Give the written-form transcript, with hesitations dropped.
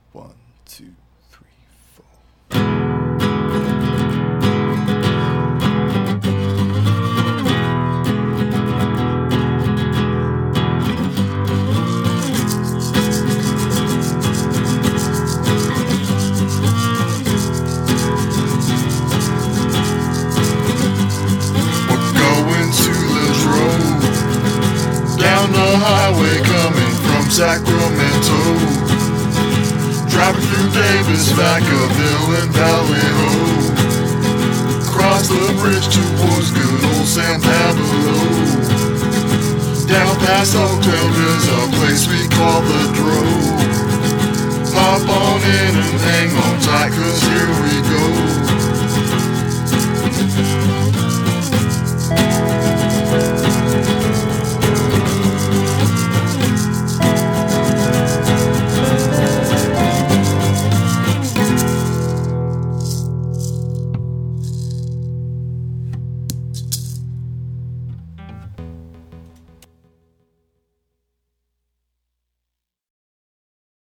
1, 2, 3, 4. Down the highway coming from Sacramento, driving through Davis, Vacaville and Valley Ho. Cross the bridge towards good old San Pablo. Down past Oakdale there's a place we call the Drove. Hop on in and hang on tight 'cause